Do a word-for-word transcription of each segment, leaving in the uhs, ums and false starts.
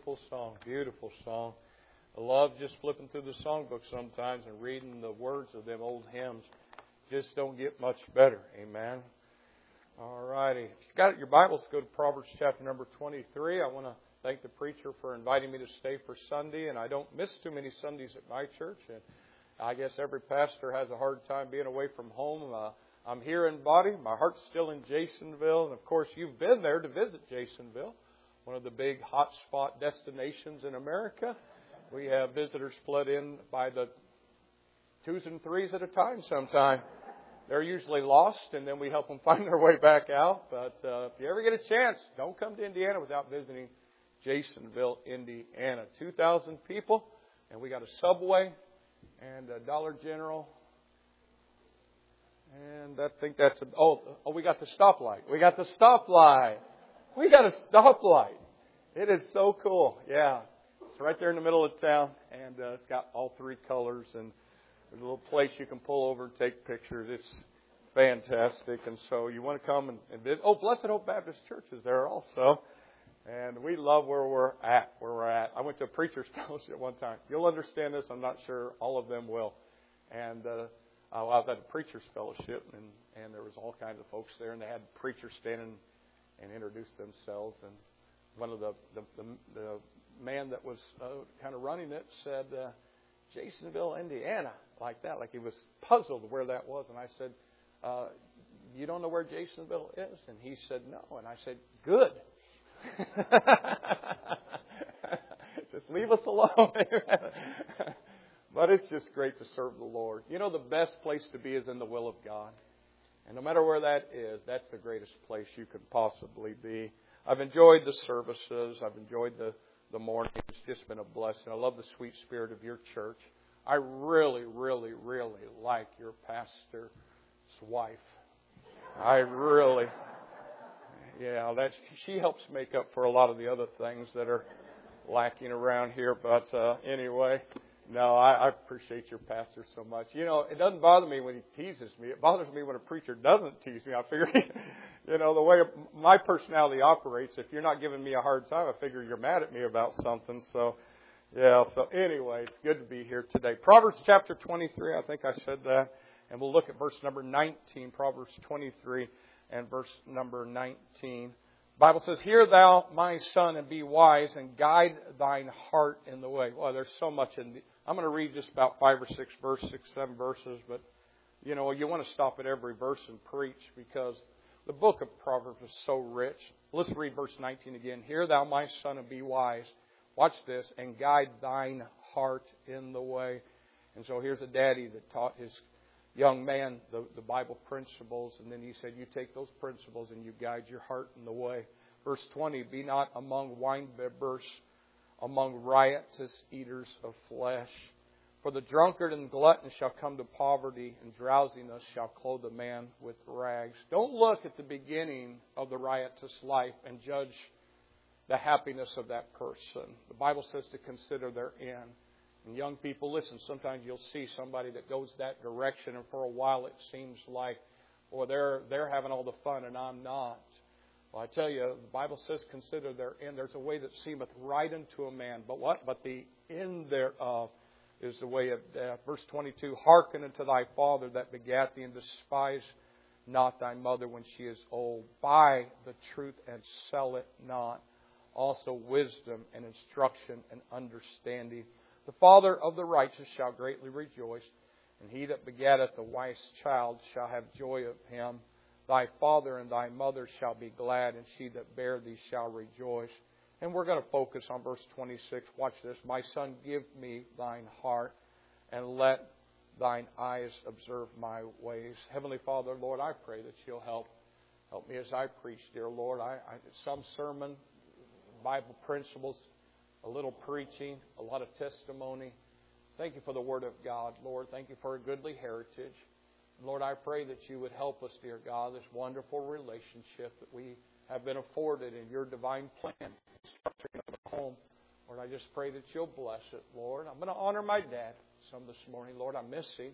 beautiful song, beautiful song. I love just flipping through the songbook sometimes and reading the words of them old hymns. Just don't get much better. Amen. All righty. If you've got your Bibles, go to Proverbs chapter number twenty-three. I want to thank the preacher for inviting me to stay for Sunday, and I don't miss too many Sundays at my church. And I guess every pastor has a hard time being away from home. Uh, I'm here in body. My heart's still in Jasonville. And, of course, you've been there to visit Jasonville, one of the big hotspot destinations in America. We have visitors flood in by the twos and threes at a time sometime. They're usually lost, and then we help them find their way back out. But uh, if you ever get a chance, don't come to Indiana without visiting Jasonville, Indiana. two thousand people, and we got a Subway and a Dollar General. And I think that's a, oh, oh, we got the stoplight. We got the stoplight. We got a stoplight. It is so cool. Yeah. It's right there in the middle of town, and uh, it's got all three colors, and there's a little place you can pull over and take pictures. It's fantastic. And so you want to come and, and visit. Oh, Blessed Hope Baptist Church is there also. And we love where we're at, where we're at. I went to a preacher's fellowship one time. You'll understand this. I'm not sure all of them will. And uh, I was at a preacher's fellowship, and, and there was all kinds of folks there, and they had preachers standing and introduce themselves. And one of the the, the, the man that was uh, kind of running it said, uh, Jasonville, Indiana, like that, like he was puzzled where that was. And I said, uh, you don't know where Jasonville is? And he said, no. And I said, good. Just leave us alone. But it's just great to serve the Lord. You know, the best place to be is in the will of God. And no matter where that is, that's the greatest place you could possibly be. I've enjoyed the services. I've enjoyed the, the morning. It's just been a blessing. I love the sweet spirit of your church. I really, really, really like your pastor's wife. I really, yeah, that's, she helps make up for a lot of the other things that are lacking around here. But uh, anyway, no, I, I appreciate your pastor so much. You know, it doesn't bother me when he teases me. It bothers me when a preacher doesn't tease me. I figure, you know, the way my personality operates, if you're not giving me a hard time, I figure you're mad at me about something. So, yeah, so anyway, it's good to be here today. Proverbs chapter twenty-three, I think I said that. And we'll look at verse number nineteen, Proverbs twenty-three and verse number nineteen. The Bible says, hear thou, my son, and be wise, and guide thine heart in the way. Well, there's so much in the... I'm going to read just about five or six verses, six, seven verses, but, you know, you want to stop at every verse and preach because the book of Proverbs is so rich. Let's read verse nineteen again. Hear thou, my son, and be wise. Watch this, and guide thine heart in the way. And so here's a daddy that taught his young man the, the Bible principles, and then he said, you take those principles and you guide your heart in the way. Verse twenty, be not among winebibbers, among riotous eaters of flesh. For the drunkard and glutton shall come to poverty, and drowsiness shall clothe a man with rags. Don't look at the beginning of the riotous life and judge the happiness of that person. The Bible says to consider their end. And young people, listen, sometimes you'll see somebody that goes that direction, and for a while it seems like, well, they're, they're having all the fun and I'm not. Well, I tell you, the Bible says consider their end. There's a way that seemeth right unto a man, but what? But the end thereof is the way of death. Verse twenty-two, hearken unto thy father that begat thee, and despise not thy mother when she is old. Buy the truth and sell it not. Also wisdom and instruction and understanding. The father of the righteous shall greatly rejoice, and he that begetteth a wise child shall have joy of him. Thy father and thy mother shall be glad, and she that bare thee shall rejoice. And we're going to focus on verse twenty-six. Watch this. My son, give me thine heart, and let thine eyes observe my ways. Heavenly Father, Lord, I pray that you'll help. Help me as I preach, dear Lord. I, I some sermon, Bible principles, a little preaching, a lot of testimony. Thank you for the Word of God, Lord. Thank you for a goodly heritage. Lord, I pray that you would help us, dear God, this wonderful relationship that we have been afforded in your divine plan. Structuring of the home. Lord, I just pray that you'll bless it, Lord. I'm going to honor my dad some this morning. Lord, I miss him.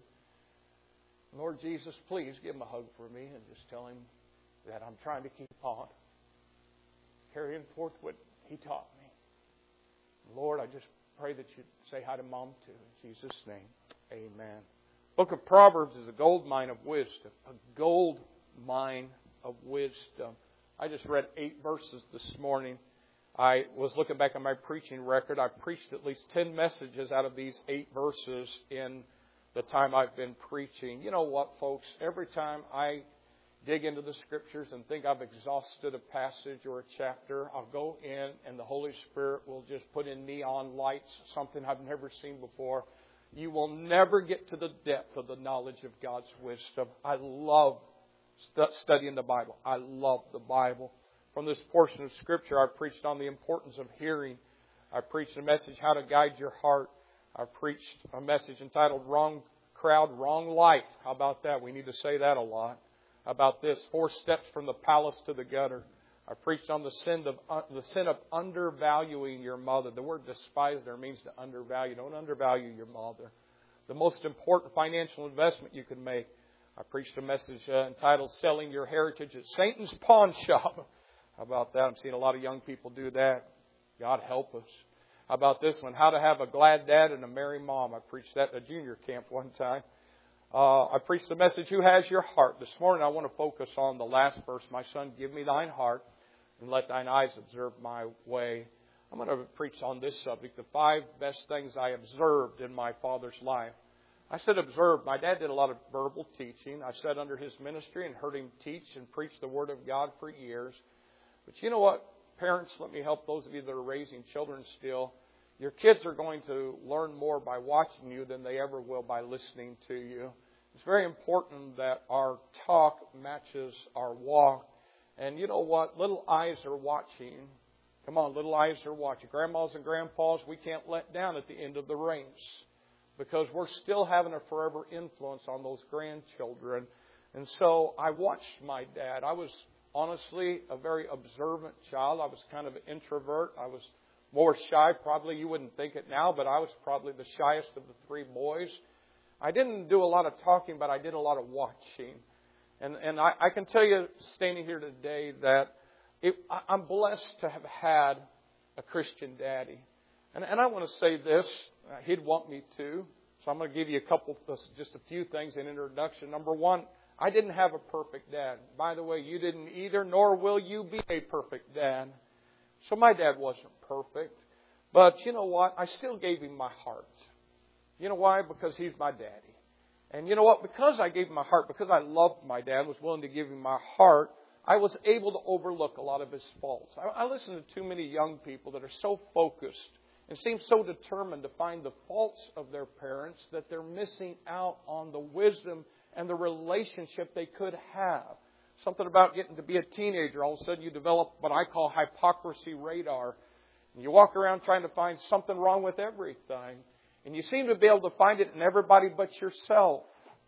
Lord Jesus, please give him a hug for me and just tell him that I'm trying to keep on carrying forth what he taught me. Lord, I just pray that you say hi to Mom too. In Jesus' name, amen. Book of Proverbs is a gold mine of wisdom. A gold mine of wisdom. I just read eight verses this morning. I was looking back on my preaching record. I've preached at least ten messages out of these eight verses in the time I've been preaching. You know what, folks? Every time I dig into the Scriptures and think I've exhausted a passage or a chapter, I'll go in and the Holy Spirit will just put in neon lights, something I've never seen before. You will never get to the depth of the knowledge of God's wisdom. I love st- studying the Bible. I love the Bible. From this portion of Scripture, I preached on the importance of hearing. I preached a message, How to Guide Your Heart. I preached a message entitled Wrong Crowd, Wrong Life. How about that? We need to say that a lot. About this, Four Steps from the Palace to the Gutter. I preached on the sin of uh, the sin of undervaluing your mother. The word despise there means to undervalue. Don't undervalue your mother. The most important financial investment you can make. I preached a message uh, entitled Selling Your Heritage at Satan's Pawn Shop. How about that? I'm seeing a lot of young people do that. God help us. How about this one? How to have a glad dad and a merry mom. I preached that at a junior camp one time. Uh, I preached the message, Who Has Your Heart? This morning I want to focus on the last verse. My son, give me thine heart and let thine eyes observe my way. I'm going to preach on this subject, the five best things I observed in my father's life. I said observed. My dad did a lot of verbal teaching. I sat under his ministry and heard him teach and preach the Word of God for years. But you know what, parents, let me help those of you that are raising children still. Your kids are going to learn more by watching you than they ever will by listening to you. It's very important that our talk matches our walk. And you know what? Little eyes are watching. Come on, little eyes are watching. Grandmas and grandpas, we can't let down at the end of the race because we're still having a forever influence on those grandchildren. And so I watched my dad. I was honestly a very observant child. I was kind of an introvert. I was more shy. Probably you wouldn't think it now, but I was probably the shyest of the three boys. I didn't do a lot of talking, but I did a lot of watching. And and I, I can tell you, standing here today, that it, I, I'm blessed to have had a Christian daddy. And, and I want to say this. Uh, he'd want me to. So I'm going to give you a couple, just a few things in introduction. Number one, I didn't have a perfect dad. By the way, you didn't either, nor will you be a perfect dad. So my dad wasn't perfect. But you know what? I still gave him my heart. You know why? Because he's my daddy. And you know what? Because I gave him my heart, because I loved my dad, was willing to give him my heart, I was able to overlook a lot of his faults. I, I listen to too many young people that are so focused and seem so determined to find the faults of their parents that they're missing out on the wisdom and the relationship they could have. Something about getting to be a teenager, all of a sudden you develop what I call hypocrisy radar. And you walk around trying to find something wrong with everything. And you seem to be able to find it in everybody but yourself.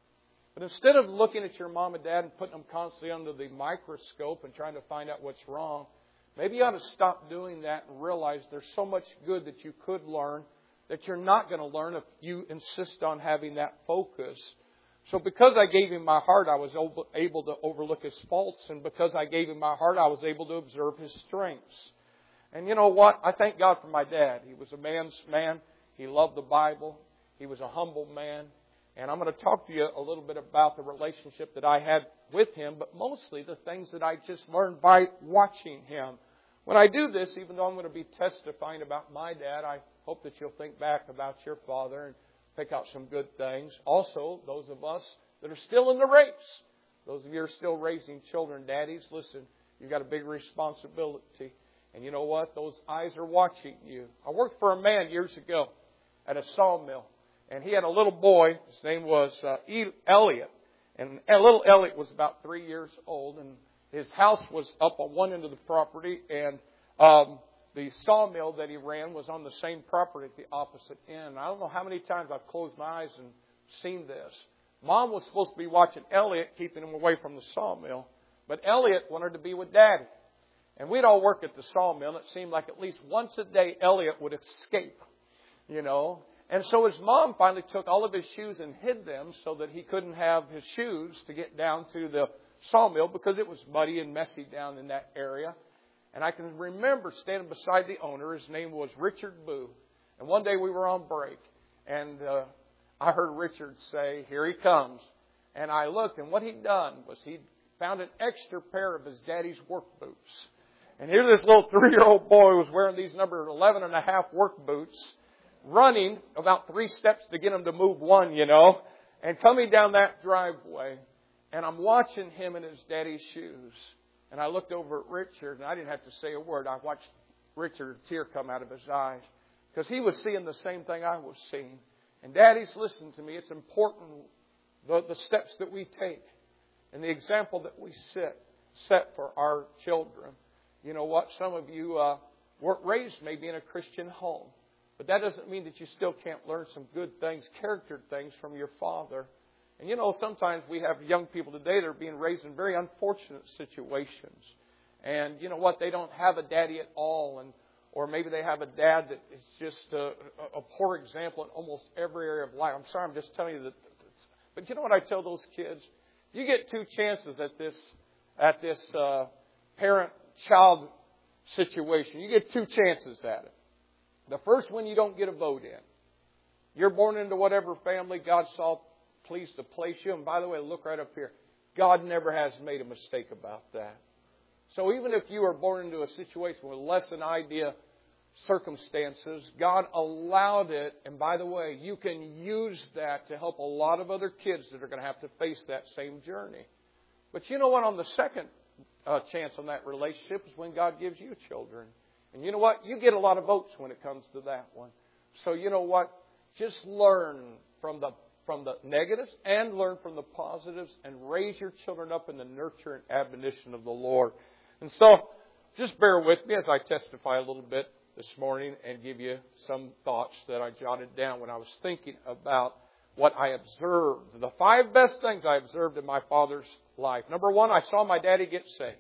But instead of looking at your mom and dad and putting them constantly under the microscope and trying to find out what's wrong, maybe you ought to stop doing that and realize there's so much good that you could learn that you're not going to learn if you insist on having that focus. So because I gave him my heart, I was able to overlook his faults. And because I gave him my heart, I was able to observe his strengths. And you know what? I thank God for my dad. He was a man's man. He loved the Bible. He was a humble man. And I'm going to talk to you a little bit about the relationship that I had with him, but mostly the things that I just learned by watching him. When I do this, even though I'm going to be testifying about my dad, I hope that you'll think back about your father and pick out some good things. Also, those of us that are still in the race, those of you who are still raising children, daddies, listen, you've got a big responsibility. And you know what? Those eyes are watching you. I worked for a man years ago at a sawmill. And he had a little boy. His name was uh, Elliot. And little Elliot was about three years old. And his house was up on one end of the property. And um, the sawmill that he ran was on the same property at the opposite end. I don't know how many times I've closed my eyes and seen this. Mom was supposed to be watching Elliot, keeping him away from the sawmill. But Elliot wanted to be with Daddy. And we'd all work at the sawmill. And it seemed like at least once a day Elliot would escape, you know. And so his mom finally took all of his shoes and hid them so that he couldn't have his shoes to get down to the sawmill because it was muddy and messy down in that area. And I can remember standing beside the owner. His name was Richard Boo. And one day we were on break. And uh, I heard Richard say, "Here he comes." And I looked, and what he'd done was he'd found an extra pair of his daddy's work boots. And here this little three-year-old boy was wearing these number eleven and a half work boots, running about three steps to get him to move one, you know, and coming down that driveway. And I'm watching him in his daddy's shoes. And I looked over at Richard, and I didn't have to say a word. I watched Richard, a tear come out of his eyes, because he was seeing the same thing I was seeing. And daddies, listen to me. It's important, the, the steps that we take and the example that we set, set for our children. You know what? Some of you uh, weren't raised maybe in a Christian home. But that doesn't mean that you still can't learn some good things, character things from your father. And you know, sometimes we have young people today that are being raised in very unfortunate situations. And you know what? They don't have a daddy at all. And or maybe they have a dad that is just a, a poor example in almost every area of life. I'm sorry, I'm just telling you that. But you know what I tell those kids? You get two chances at this at this uh, parent-child situation. You get two chances at it. The first one, you don't get a vote in. You're born into whatever family God saw pleased to place you. And by the way, look right up here. God never has made a mistake about that. So even if you are born into a situation with less than ideal circumstances, God allowed it. And by the way, you can use that to help a lot of other kids that are going to have to face that same journey. But you know what? On the second uh, chance on that relationship is when God gives you children. And you know what? You get a lot of votes when it comes to that one. So you know what? Just learn from the from the negatives and learn from the positives and raise your children up in the nurture and admonition of the Lord. And so, just bear with me as I testify a little bit this morning and give you some thoughts that I jotted down when I was thinking about what I observed. The five best things I observed in my father's life. Number one, I saw my daddy get saved.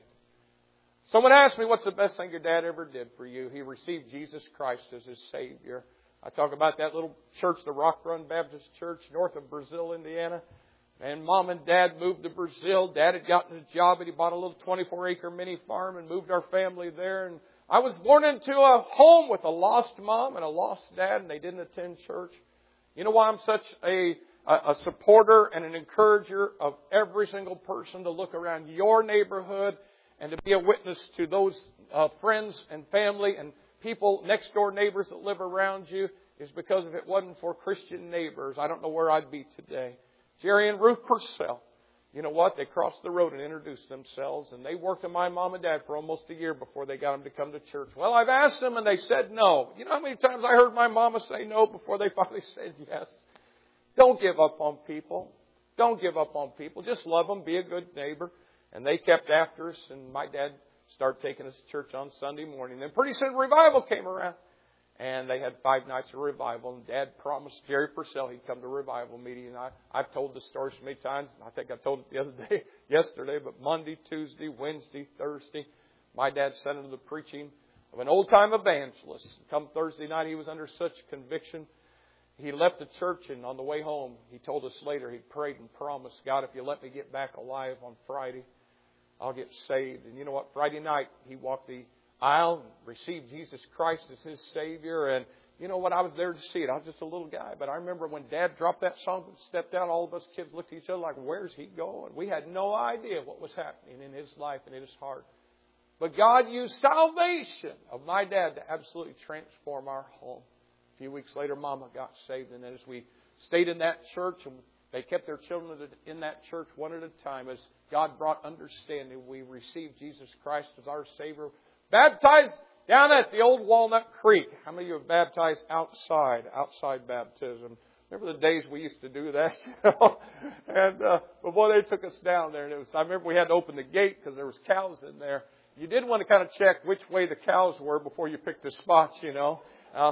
Someone asked me, what's the best thing your dad ever did for you? He received Jesus Christ as his Savior. I talk about that little church, the Rock Run Baptist Church, north of Brazil, Indiana. And Mom and Dad moved to Brazil. Dad had gotten a job and he bought a little twenty-four acre mini farm and moved our family there. And I was born into a home with a lost mom and a lost dad, and they didn't attend church. You know why I'm such a, a supporter and an encourager of every single person to look around your neighborhood and to be a witness to those uh, friends and family and people, next door neighbors that live around you, is because if it wasn't for Christian neighbors, I don't know where I'd be today. Jerry and Ruth Purcell, you know what? They crossed the road and introduced themselves, and they worked with my mom and dad for almost a year before they got them to come to church. Well, I've asked them, and they said no. You know how many times I heard my mama say no before they finally said yes? Don't give up on people. Don't give up on people. Just love them. Be a good neighbor. And they kept after us, and my dad started taking us to church on Sunday morning. Then pretty soon revival came around. And they had five nights of revival. And Dad promised Jerry Purcell he'd come to revival meeting. And I, I've told the story so many times. I think I told it the other day, yesterday. But Monday, Tuesday, Wednesday, Thursday, my dad sent him the preaching of an old-time evangelist. Come Thursday night, he was under such conviction. He left the church, and on the way home, he told us later, he prayed and promised, God, if you let me get back alive on Friday, I'll get saved. And you know what? Friday night, he walked the aisle and received Jesus Christ as his Savior. And you know what? I was there to see it. I was just a little guy. But I remember when Dad dropped that song and stepped out, all of us kids looked at each other like, where's he going? We had no idea what was happening in his life and in his heart. But God used salvation of my dad to absolutely transform our home. A few weeks later, Mama got saved. And as we stayed in that church, and they kept their children in that church one at a time, as God brought understanding, we received Jesus Christ as our Savior. Baptized down at the old Walnut Creek. How many of you have baptized outside, outside baptism? Remember the days we used to do that? You know? And, uh, but boy, they took us down there. And it was, I remember we had to open the gate because there was cows in there. You did want to kind of check which way the cows were before you picked the spots, you know. Uh,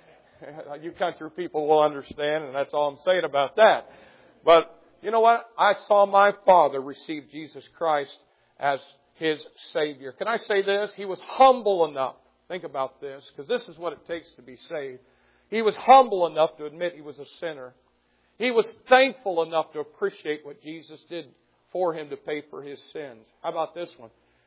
you country people will understand, and that's all I'm saying about that. But you know what? I saw my father receive Jesus Christ as his Savior. Can I say this? He was humble enough. Think about this, because this is what it takes to be saved. He was humble enough to admit he was a sinner. He was thankful enough to appreciate what Jesus did for him to pay for his sins. How about this one?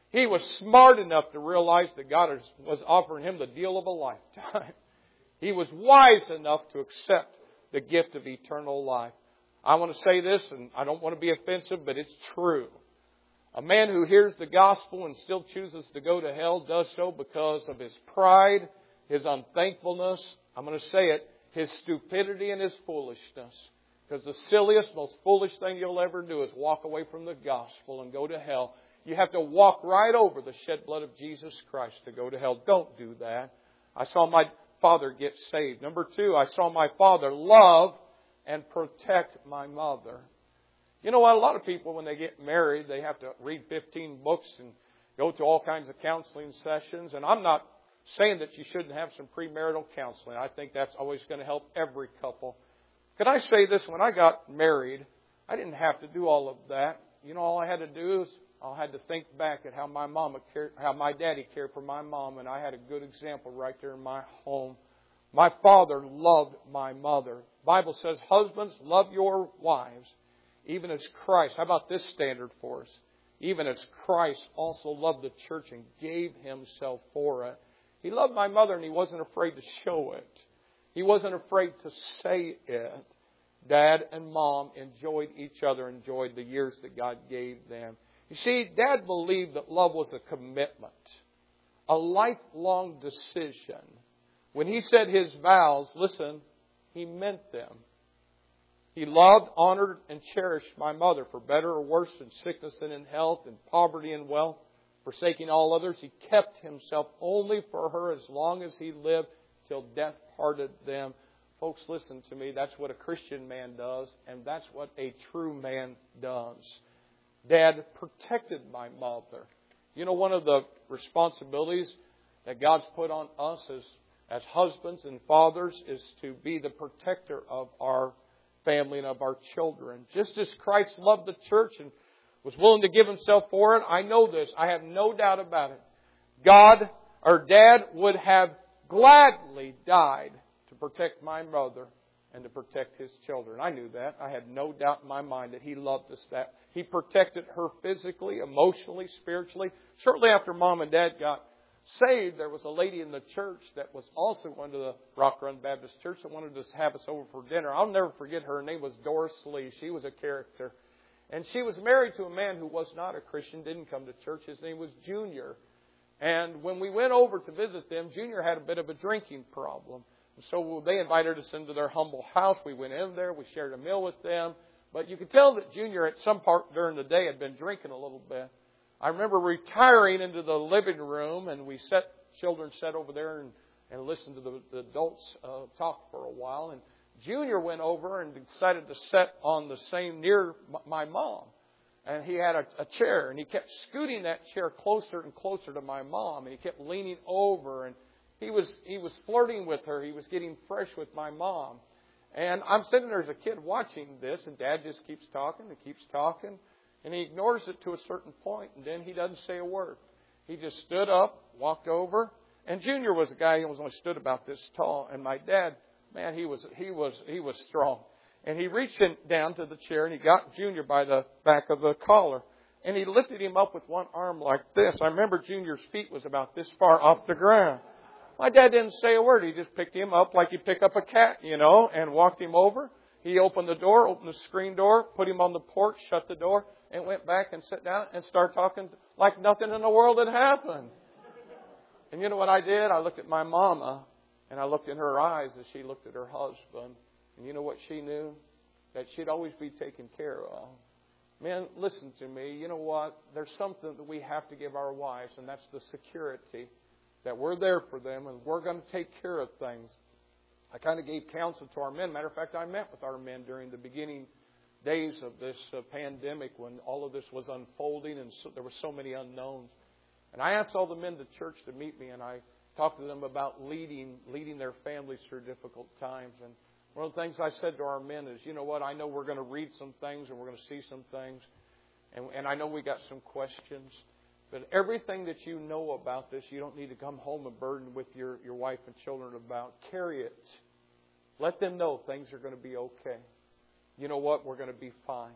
He was smart enough to realize that God was offering him the deal of a lifetime. He was wise enough to accept the gift of eternal life. I want to say this, and I don't want to be offensive, but it's true. A man who hears the gospel and still chooses to go to hell does so because of his pride, his unthankfulness, I'm going to say it, his stupidity and his foolishness. Because the silliest, most foolish thing you'll ever do is walk away from the gospel and go to hell. You have to walk right over the shed blood of Jesus Christ to go to hell. Don't do that. I saw my father get saved. Number two, I saw my father love and protect my mother. You know what? A lot of people, when they get married, they have to read fifteen books and go to all kinds of counseling sessions. And I'm not saying that you shouldn't have some premarital counseling. I think that's always going to help every couple. Could I say this? When I got married, I didn't have to do all of that. You know, all I had to do is I had to think back at how my mama cared, how my daddy cared for my mom, and I had a good example right there in my home. My father loved my mother. The Bible says, husbands, love your wives, even as Christ. How about this standard for us? Even as Christ also loved the church and gave himself for it. He loved my mother, and he wasn't afraid to show it. He wasn't afraid to say it. Dad and Mom enjoyed each other, enjoyed the years that God gave them. You see, Dad believed that love was a commitment, a lifelong decision. When he said his vows, listen, he meant them. He loved, honored, and cherished my mother for better or worse, in sickness and in health, in poverty and wealth, forsaking all others. He kept himself only for her as long as he lived, till death parted them. Folks, listen to me. That's what a Christian man does, and that's what a true man does. Dad protected my mother. You know, one of the responsibilities that God's put on us as, as husbands and fathers is to be the protector of our family and of our children. Just as Christ loved the church and was willing to give himself for it, I know this. I have no doubt about it. God, or Dad, would have gladly died to protect my mother and to protect his children. I knew that. I had no doubt in my mind that he loved us that. He protected her physically, emotionally, spiritually. Shortly after Mom and Dad got saved, there was a lady in the church that was also going to the Rock Run Baptist Church that wanted to have us over for dinner. I'll never forget her. Her name was Doris Lee. She was a character. And she was married to a man who was not a Christian, didn't come to church. His name was Junior. And when we went over to visit them, Junior had a bit of a drinking problem. So they invited us into their humble house. We went in there. We shared a meal with them. But you could tell that Junior at some part during the day had been drinking a little bit. I remember retiring into the living room, and we sat, children sat over there and, and listened to the, the adults uh, talk for a while. And Junior went over and decided to sit on the same near my mom. And he had a, a chair, and he kept scooting that chair closer and closer to my mom. And he kept leaning over, and he was he was flirting with her. He was getting fresh with my mom. And I'm sitting there as a kid watching this, and Dad just keeps talking and keeps talking. And he ignores it to a certain point, and then he doesn't say a word. He just stood up, walked over, and Junior was a guy who was only stood about this tall. And my dad, man, he was he was he was strong. And he reached in, down to the chair, and he got Junior by the back of the collar. And he lifted him up with one arm like this. I remember Junior's feet was about this far off the ground. My dad didn't say a word. He just picked him up like you pick up a cat, you know, and walked him over. He opened the door, opened the screen door, put him on the porch, shut the door, and went back and sat down and started talking like nothing in the world had happened. And you know what I did? I looked at my mama, and I looked in her eyes as she looked at her husband. And you know what she knew? That she'd always be taken care of. Man, listen to me. You know what? There's something that we have to give our wives, and that's the security that we're there for them and we're going to take care of things. I kind of gave counsel to our men. Matter of fact, I met with our men during the beginning days of this uh, pandemic when all of this was unfolding and so, there were so many unknowns. And I asked all the men of the church to meet me, and I talked to them about leading, leading their families through difficult times. And one of the things I said to our men is, you know what, I know we're going to read some things and we're going to see some things. And, and I know we got some questions. But everything that you know about this, you don't need to come home and burden with your, your wife and children about. Carry it. Let them know things are going to be okay. You know what? We're going to be fine.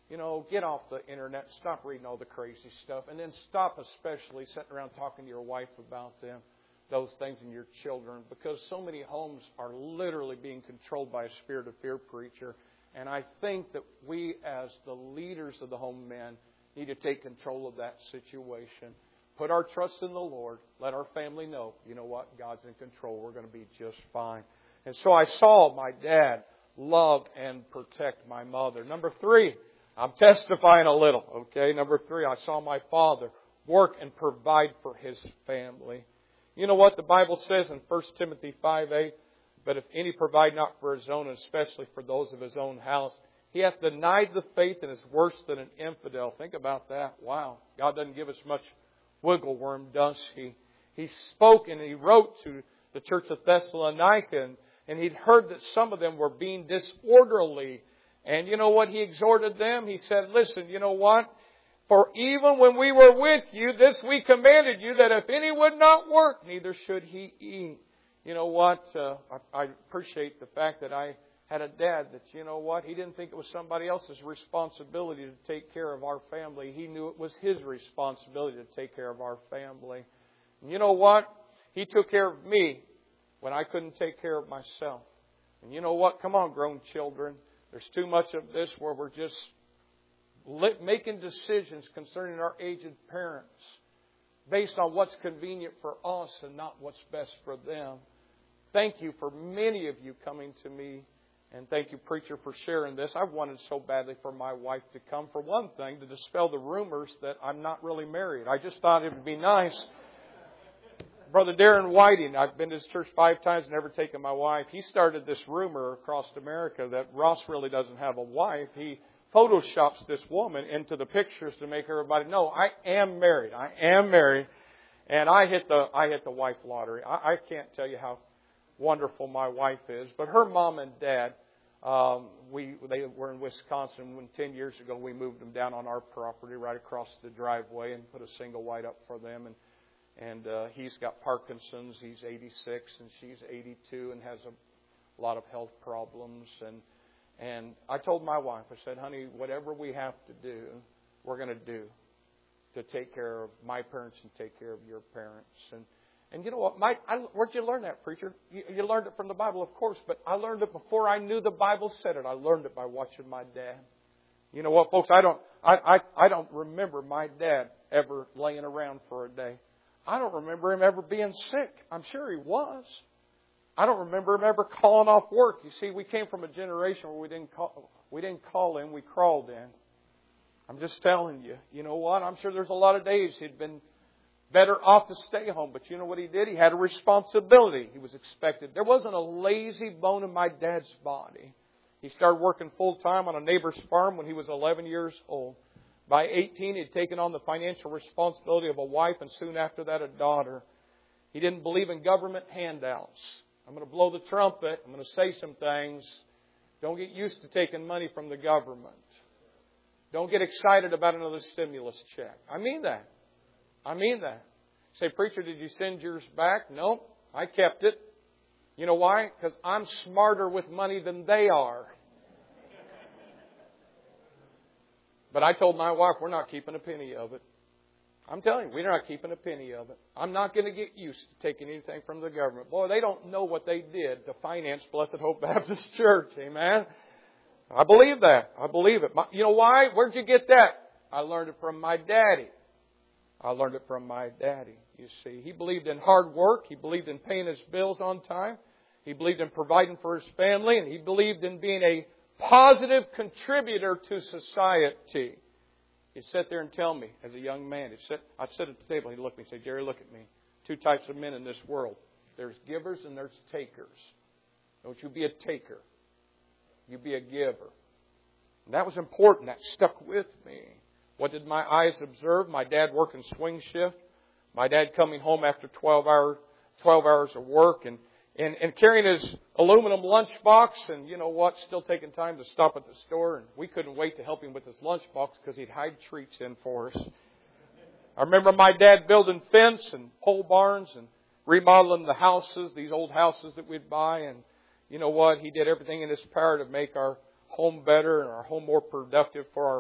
You know, get off the internet. Stop reading all the crazy stuff. And then stop especially sitting around talking to your wife about them, those things, and your children. Because so many homes are literally being controlled by a spirit of fear, preacher. And I think that we as the leaders of the home men need to take control of that situation. Put our trust in the Lord. Let our family know, you know what, God's in control. We're going to be just fine. And so I saw my dad love and protect my mother. Number three, I'm testifying a little, okay? Number three, I saw my father work and provide for his family. You know what the Bible says in First Timothy five eight? But if any provide not for his own, and especially for those of his own house, he hath denied the faith and is worse than an infidel. Think about that. Wow. God doesn't give us much wiggle worm, does He? He spoke and He wrote to the church of Thessalonica, and, and He'd heard that some of them were being disorderly. And you know what He exhorted them? He said, listen, you know what? For even when we were with you, this we commanded you, that if any would not work, neither should he eat. You know what? Uh, I, I appreciate the fact that I had a dad that, you know what? He didn't think it was somebody else's responsibility to take care of our family. He knew it was his responsibility to take care of our family. And you know what? He took care of me when I couldn't take care of myself. And you know what? Come on, grown children. There's too much of this where we're just making decisions concerning our aged parents based on what's convenient for us and not what's best for them. Thank you for many of you coming to me. And thank you, preacher, for sharing this. I wanted so badly for my wife to come. For one thing, to dispel the rumors that I'm not really married. I just thought it would be nice. Brother Darren Whiting, I've been to his church five times, never taken my wife. He started this rumor across America that Ross really doesn't have a wife. He photoshops this woman into the pictures to make everybody know I am married. I am married. And I hit the I hit the wife lottery. I, I can't tell you how wonderful my wife is. But her mom and dad, um, we they were in Wisconsin when ten years ago we moved them down on our property right across the driveway and put a single wide up for them. And and uh, he's got Parkinson's. He's eighty-six and she's eighty-two and has a lot of health problems. And and I told my wife, I said, honey, whatever we have to do, we're going to do to take care of my parents and take care of your parents. And And you know what? My, I, where'd you learn that, preacher? You, you learned it from the Bible, of course, but I learned it before I knew the Bible said it. I learned it by watching my dad. You know what, folks? I don't, I, I, I don't remember my dad ever laying around for a day. I don't remember him ever being sick. I'm sure he was. I don't remember him ever calling off work. You see, we came from a generation where we didn't call, we didn't call in, we crawled in. I'm just telling you. You know what? I'm sure there's a lot of days he'd been better off to stay home. But you know what he did? He had a responsibility. He was expected. There wasn't a lazy bone in my dad's body. He started working full time on a neighbor's farm when he was eleven years old. By eighteen, he'd taken on the financial responsibility of a wife and soon after that a daughter. He didn't believe in government handouts. I'm going to blow the trumpet. I'm going to say some things. Don't get used to taking money from the government. Don't get excited about another stimulus check. I mean that. I mean that. Say, preacher, did you send yours back? No, I kept it. You know why? Because I'm smarter with money than they are. But I told my wife, we're not keeping a penny of it. I'm telling you, we're not keeping a penny of it. I'm not going to get used to taking anything from the government. Boy, they don't know what they did to finance Blessed Hope Baptist Church. Amen? I believe that. I believe it. You know why? Where'd you get that? I learned it from my daddy. I learned it from my daddy, you see. He believed in hard work. He believed in paying his bills on time. He believed in providing for his family. And he believed in being a positive contributor to society. He'd sit there and tell me as a young man. He'd sit, I'd sit at the table. He'd look at me and say, Jerry, look at me. Two types of men in this world. There's givers and there's takers. Don't you be a taker. You be a giver. And that was important. That stuck with me. What did my eyes observe? My dad working swing shift. My dad coming home after twelve hours, twelve hours of work and, and, and carrying his aluminum lunchbox and, you know what, still taking time to stop at the store. And we couldn't wait to help him with his lunchbox because he'd hide treats in for us. I remember my dad building fence and pole barns and remodeling the houses, these old houses that we'd buy. And you know what? He did everything in his power to make our home better and our home more productive for our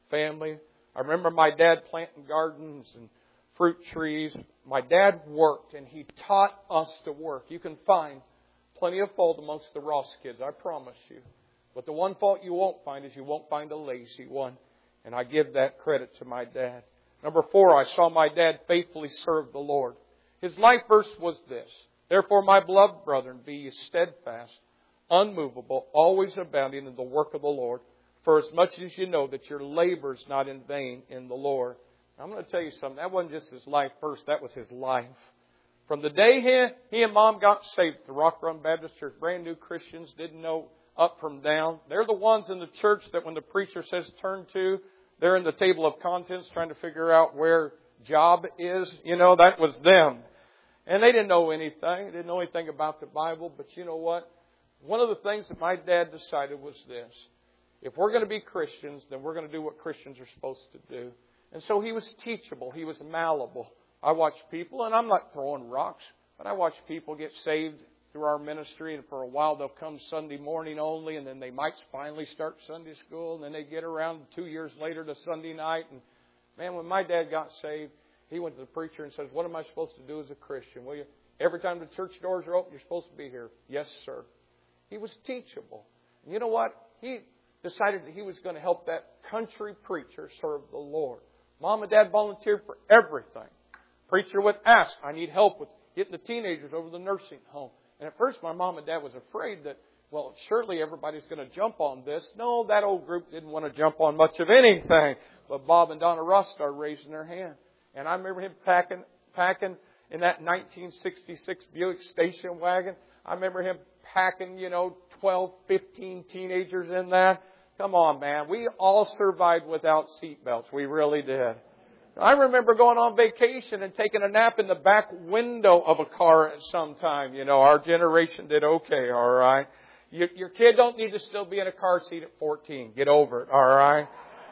family. I remember my dad planting gardens and fruit trees. My dad worked, and he taught us to work. You can find plenty of fault amongst the Ross kids, I promise you. But the one fault you won't find is you won't find a lazy one. And I give that credit to my dad. Number four, I saw my dad faithfully serve the Lord. His life verse was this: Therefore, my beloved brethren, be ye steadfast, unmovable, always abounding in the work of the Lord, for as much as you know that your labor is not in vain in the Lord. I'm going to tell you something. That wasn't just his life verse. That was his life. From the day he, he and Mom got saved at the Rock Run Baptist Church, brand new Christians, didn't know up from down. They're the ones in the church that when the preacher says turn to, they're in the table of contents trying to figure out where job is. You know, that was them. And they didn't know anything. They didn't know anything about the Bible. But you know what? One of the things that my dad decided was this: if we're going to be Christians, then we're going to do what Christians are supposed to do. And so he was teachable. He was malleable. I watch people, and I'm not throwing rocks, but I watch people get saved through our ministry, and for a while they'll come Sunday morning only, and then they might finally start Sunday school, and then they get around two years later to Sunday night. And man, when my dad got saved, he went to the preacher and says, "What am I supposed to do as a Christian? Will you? Every time the church doors are open, you're supposed to be here." "Yes, sir." He was teachable. And you know what? He decided that he was going to help that country preacher serve the Lord. Mom and Dad volunteered for everything. Preacher would ask, "I need help with getting the teenagers over to the nursing home." And at first my mom and dad was afraid that, well, surely everybody's going to jump on this. No, that old group didn't want to jump on much of anything. But Bob and Donna Ross started raising their hand. And I remember him packing, packing in that nineteen sixty-six Buick station wagon. I remember him packing, you know, twelve, fifteen teenagers in that. Come on, man. We all survived without seatbelts. We really did. I remember going on vacation and taking a nap in the back window of a car at some time. You know, our generation did okay, all right? Your, your kid don't need to still be in a car seat at fourteen. Get over it, all right?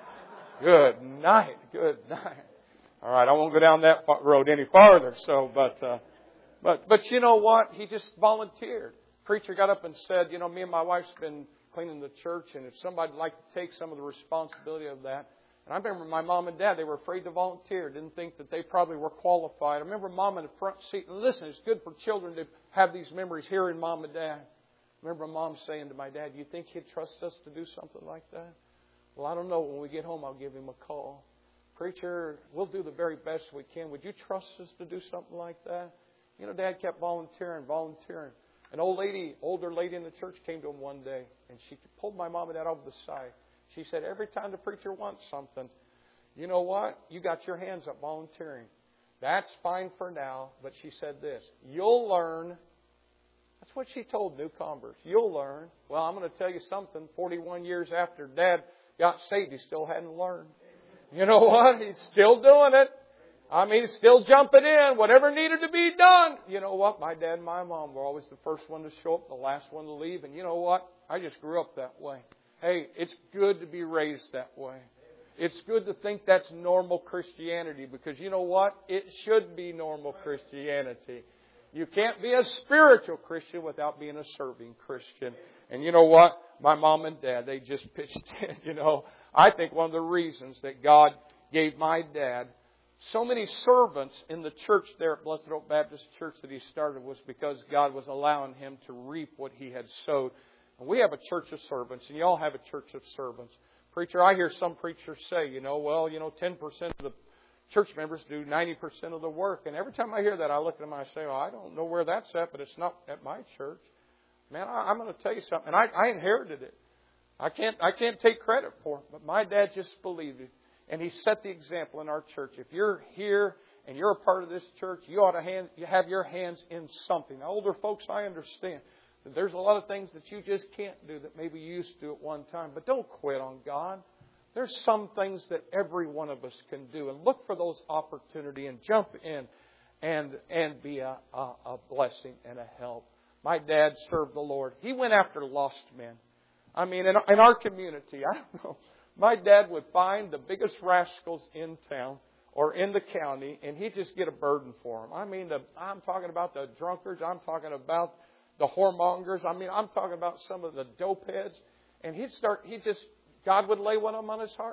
Good night. Good night. All right, I won't go down that road any farther. So, but, uh, but, but you know what? He just volunteered. Preacher got up and said, you know, me and my wife's been cleaning the church, and if somebody'd like to take some of the responsibility of that. And I remember my mom and dad, they were afraid to volunteer, didn't think that they probably were qualified. I remember Mom in the front seat. And listen, it's good for children to have these memories hearing Mom and Dad. I remember Mom saying to my dad, "You think he'd trust us to do something like that?" "Well, I don't know. When we get home, I'll give him a call." "Preacher, we'll do the very best we can. Would you trust us to do something like that?" You know, Dad kept volunteering, volunteering. An old lady, older lady in the church came to him one day, and she pulled my mom and dad over the side. She said, "Every time the preacher wants something, you know what? You got your hands up volunteering. That's fine for now." But she said this: "You'll learn." That's what she told new converts. You'll learn. Well, I'm going to tell you something. forty-one years after Dad got saved, he still hadn't learned. You know what? He's still doing it. I mean, he's still jumping in. Whatever needed to be done. You know what? My dad and my mom were always the first one to show up, the last one to leave. And you know what? I just grew up that way. Hey, it's good to be raised that way. It's good to think that's normal Christianity, because you know what? It should be normal Christianity. You can't be a spiritual Christian without being a serving Christian. And you know what? My mom and dad, they just pitched in. You know, I think one of the reasons that God gave my dad so many servants in the church there at Blessed Oak Baptist Church that he started was because God was allowing him to reap what he had sowed. And we have a church of servants, and you all have a church of servants. Preacher, I hear some preachers say, you know, well, you know, ten percent of the church members do ninety percent of the work. And every time I hear that, I look at them and I say, well, I don't know where that's at, but it's not at my church. Man, I, I'm going to tell you something. And I, I inherited it. I can't, I can't take credit for it, but my dad just believed it. And he set the example in our church. If you're here and you're a part of this church, you ought to hand, you have your hands in something. Now, older folks, I understand that there's a lot of things that you just can't do that maybe you used to do at one time. But don't quit on God. There's some things that every one of us can do. And look for those opportunities and jump in and, and be a, a, a blessing and a help. My dad served the Lord. He went after lost men. I mean, in, in our community, I don't know. My dad would find the biggest rascals in town or in the county, and he'd just get a burden for them. I mean, the, I'm talking about the drunkards. I'm talking about the whoremongers. I mean, I'm talking about some of the dope heads. And he'd start, he just, God would lay one of them on his heart.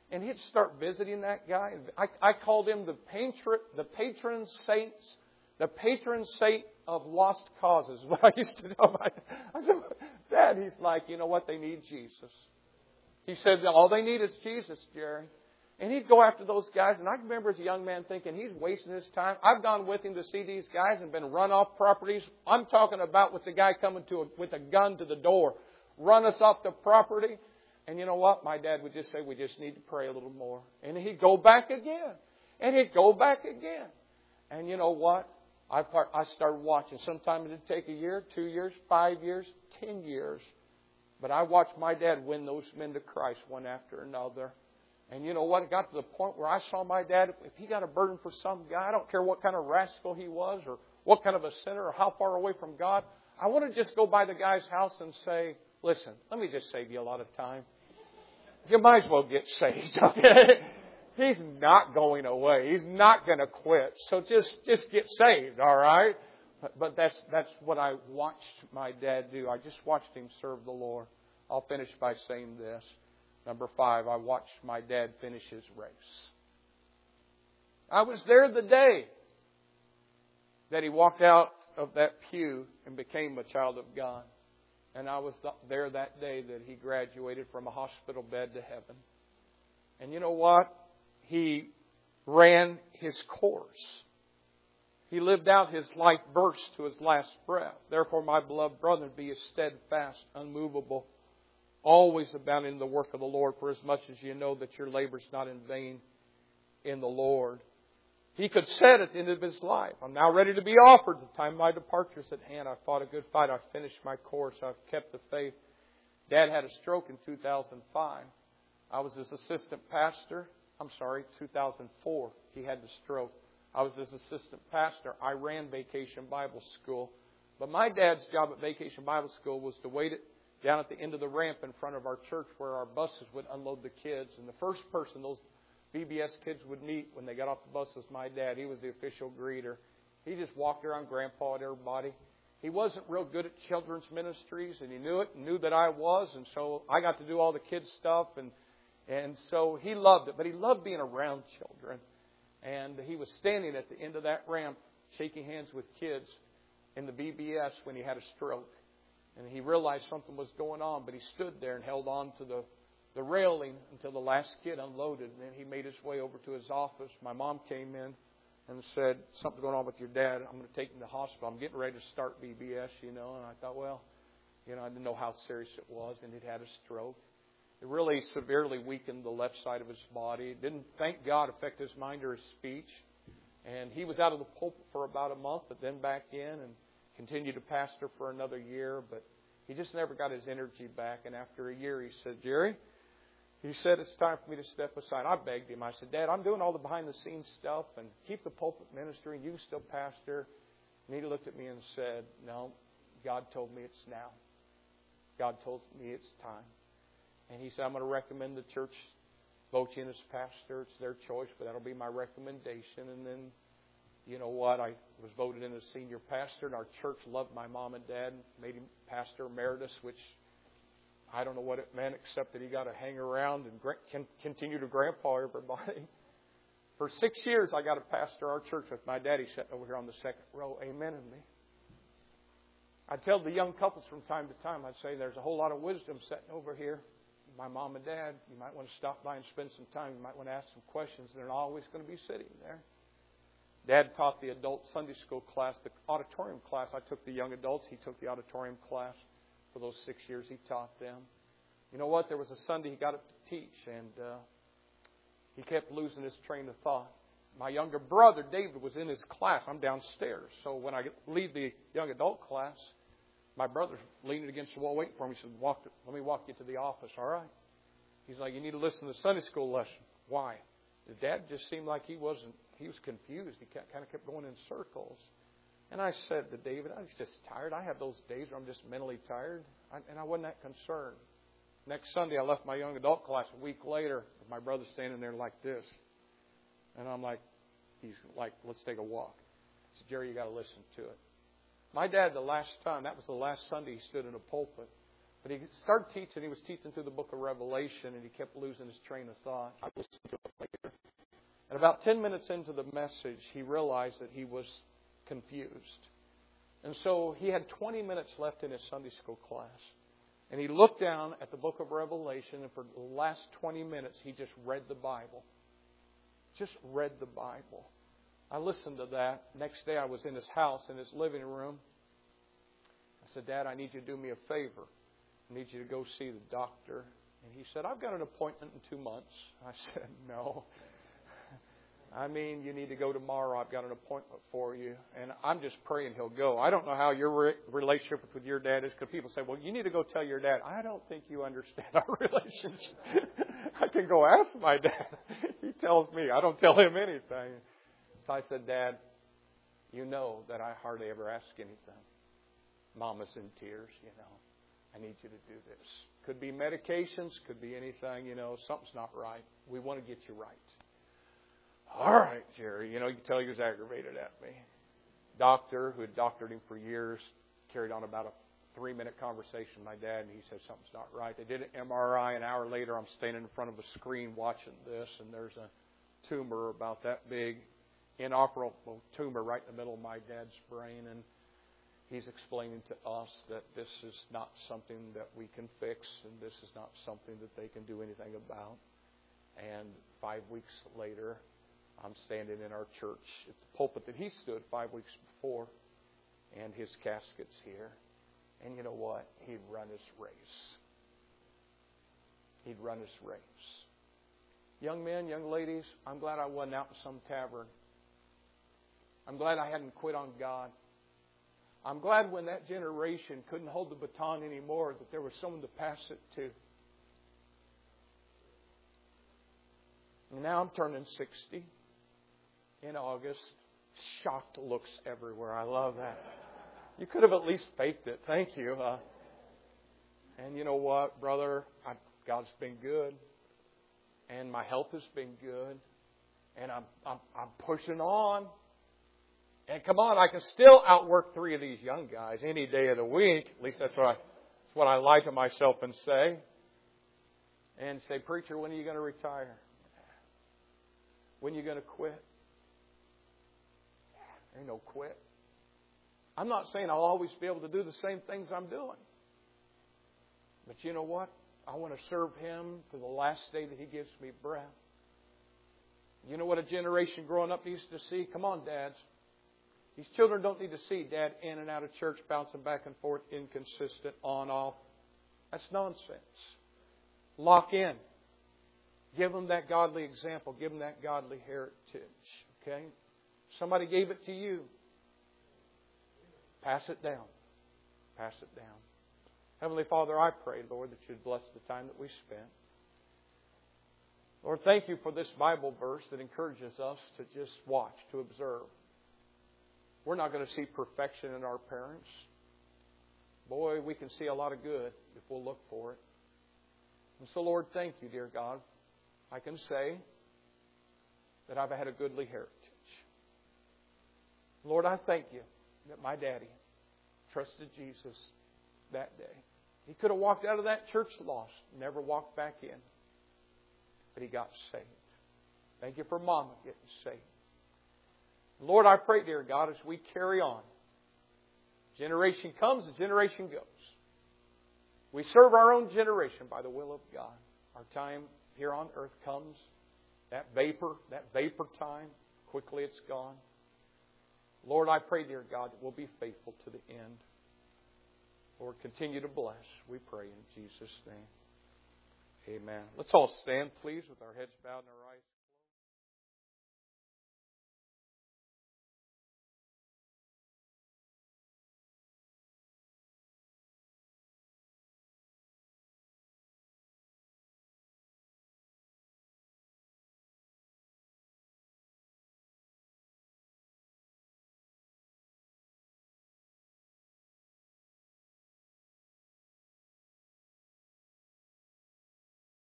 And he'd start visiting that guy. I, I called him the patron, the patron saints, the patron saint of lost causes. What I used to tell my, I said, Dad, he's like, you know what? They need Jesus. He said, all they need is Jesus, Jerry. And he'd go after those guys. And I remember as a young man thinking, he's wasting his time. I've gone with him to see these guys and been run off properties. I'm talking about with the guy coming to a, with a gun to the door, run us off the property. And you know what? My dad would just say, we just need to pray a little more. And he'd go back again. And he'd go back again. And you know what? I I started watching. Sometimes it'd take a year, two years, five years, ten years. But I watched my dad win those men to Christ one after another. And you know what? It got to the point where I saw my dad, if he got a burden for some guy, I don't care what kind of rascal he was or what kind of a sinner or how far away from God, I want to just go by the guy's house and say, listen, let me just save you a lot of time. You might as well get saved, okay? He's not going away. He's not going to quit. So just, just get saved, all right? But, but that's, that's what I watched my dad do. I just watched him serve the Lord. I'll finish by saying this. Number five, I watched my dad finish his race. I was there the day that he walked out of that pew and became a child of God. And I was there that day that he graduated from a hospital bed to heaven. And you know what? He ran his course. He lived out his life verse to his last breath. Therefore, my beloved brethren, be steadfast, unmovable, always abounding in the work of the Lord, for as much as you know that your labor is not in vain in the Lord. He could say at the end of his life, I'm now ready to be offered. The time of my departure is at hand. I've fought a good fight. I've finished my course. I've kept the faith. Dad had a stroke in two thousand five. I was his assistant pastor. I'm sorry, two thousand four. He had the stroke. I was his assistant pastor. I ran Vacation Bible School. But my dad's job at Vacation Bible School was to wait it down at the end of the ramp in front of our church where our buses would unload the kids. And the first person those V B S kids would meet when they got off the bus was my dad. He was the official greeter. He just walked around Grandpa at everybody. He wasn't real good at children's ministries, and he knew it and knew that I was. And so I got to do all the kids' stuff. And, and so he loved it. But he loved being around children. And he was standing at the end of that ramp shaking hands with kids in the V B S when he had a stroke. And he realized something was going on, but he stood there and held on to the the railing until the last kid unloaded. And then he made his way over to his office. My mom came in and said, something's going on with your dad. I'm going to take him to the hospital. I'm getting ready to start V B S, you know. And I thought, well, you know, I didn't know how serious it was. And he'd had a stroke. It really severely weakened the left side of his body. It didn't, thank God, affect his mind or his speech. And he was out of the pulpit for about a month, but then back in and continued to pastor for another year. But he just never got his energy back. And after a year, he said, Jerry, he said, it's time for me to step aside. I begged him. I said, Dad, I'm doing all the behind-the-scenes stuff and keep the pulpit ministry, and you can still pastor. And he looked at me and said, no, God told me it's now. God told me it's time. And he said, I'm going to recommend the church vote you in as pastor. It's their choice, but that'll be my recommendation. And then, you know what, I was voted in as senior pastor, and our church loved my mom and dad and made him pastor emeritus, which I don't know what it meant except that he got to hang around and can continue to grandpa everybody. For six years, I got to pastor our church with my daddy sitting over here on the second row, amening me. I'd tell the young couples from time to time, I'd say, there's a whole lot of wisdom sitting over here. My mom and dad, you might want to stop by and spend some time. You might want to ask some questions. They're not always going to be sitting there. Dad taught the adult Sunday school class, the auditorium class. I took the young adults. He took the auditorium class. For those six years, he taught them. You know what? There was a Sunday he got up to teach, and uh, he kept losing his train of thought. My younger brother, David, was in his class. I'm downstairs. So when I leave the young adult class, my brother's leaning against the wall waiting for me. He said, walk to, let me walk you to the office, all right? He's like, you need to listen to the Sunday school lesson. Why? The dad just seemed like he wasn't, he was confused. He kind of kept going in circles. And I said to David, I was just tired. I have those days where I'm just mentally tired. I, and I wasn't that concerned. Next Sunday, I left my young adult class. A week later, my brother's standing there like this. And I'm like, he's like, let's take a walk. I said, Jerry, you got to listen to it. My dad, the last time, that was the last Sunday he stood in a pulpit. But he started teaching. He was teaching through the book of Revelation, and he kept losing his train of thought. I listened to it later. And about ten minutes into the message, he realized that he was confused. And so he had twenty minutes left in his Sunday school class. And he looked down at the book of Revelation, and for the last twenty minutes, he just read the Bible. Just read the Bible. I listened to that. Next day, I was in his house, in his living room. I said, Dad, I need you to do me a favor. I need you to go see the doctor. And he said, I've got an appointment in two months. I said, no. I mean, you need to go tomorrow. I've got an appointment for you. And I'm just praying he'll go. I don't know how your re- relationship with your dad is, because people say, well, you need to go tell your dad. I don't think you understand our relationship. I can go ask my dad. He tells me. I don't tell him anything. So I said, Dad, you know that I hardly ever ask anything. Mama's in tears, you know. I need you to do this. Could be medications, could be anything, you know. Something's not right. We want to get you right. All right, Jerry. You know, you can tell he was aggravated at me. Doctor, who had doctored him for years, carried on about a three-minute conversation with my dad, and he said something's not right. They did an M R I. An hour later, I'm standing in front of a screen watching this, and there's a tumor about that big, inoperable tumor right in the middle of my dad's brain, and he's explaining to us that this is not something that we can fix, and this is not something that they can do anything about. And five weeks later, I'm standing in our church at the pulpit that he stood five weeks before, and his casket's here. And you know what? He'd run his race. He'd run his race. Young men, young ladies, I'm glad I wasn't out in some tavern. I'm glad I hadn't quit on God. I'm glad when that generation couldn't hold the baton anymore that there was someone to pass it to. And now I'm turning sixty in August. Shocked looks everywhere. I love that. You could have at least faked it. Thank you. Uh, and you know what, brother? I, God's been good. And my health has been good. And I'm, I'm, I'm pushing on. And come on, I can still outwork three of these young guys any day of the week. At least that's what I, that's what I lie to myself and say. And say, preacher, when are you going to retire? When are you going to quit? There ain't no quit. I'm not saying I'll always be able to do the same things I'm doing. But you know what? I want to serve Him to the last day that He gives me breath. You know what a generation growing up needs to see? Come on, dads. These children don't need to see Dad in and out of church, bouncing back and forth, inconsistent, on, off. That's nonsense. Lock in. Give them that godly example. Give them that godly heritage. Okay? Somebody gave it to you. Pass it down. Pass it down. Heavenly Father, I pray, Lord, that You'd bless the time that we spent. Lord, thank You for this Bible verse that encourages us to just watch, to observe. We're not going to see perfection in our parents. Boy, we can see a lot of good if we'll look for it. And so, Lord, thank You, dear God. I can say that I've had a goodly heritage. Lord, I thank You that my daddy trusted Jesus that day. He could have walked out of that church lost, never walked back in. But he got saved. Thank You for Mama getting saved. Lord, I pray, dear God, as we carry on, generation comes and generation goes. We serve our own generation by the will of God. Our time here on earth comes. That vapor, that vapor time, quickly it's gone. Lord, I pray, dear God, that we'll be faithful to the end. Lord, continue to bless. We pray in Jesus' name. Amen. Let's all stand, please, with our heads bowed and our eyes.